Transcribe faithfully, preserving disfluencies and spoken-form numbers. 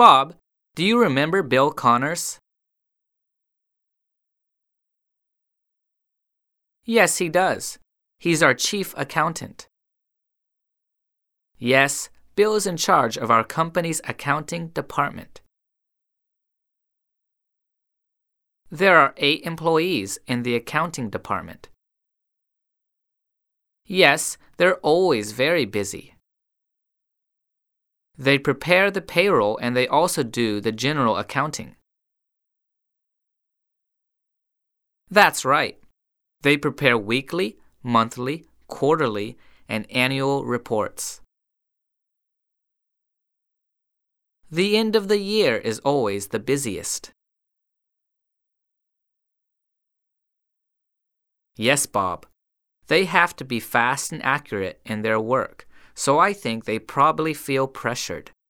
Bob, do you remember Bill Connors? Yes, he does. He's our chief accountant. Yes, Bill is in charge of our company's accounting department. There are eight employees in the accounting department. Yes, they're always very busy. They prepare the payroll and they also do the general accounting. That's right. They prepare weekly, monthly, quarterly, and annual reports. The end of the year is always the busiest. Yes, Bob. They have to be fast and accurate in their work, so I think they probably feel pressured.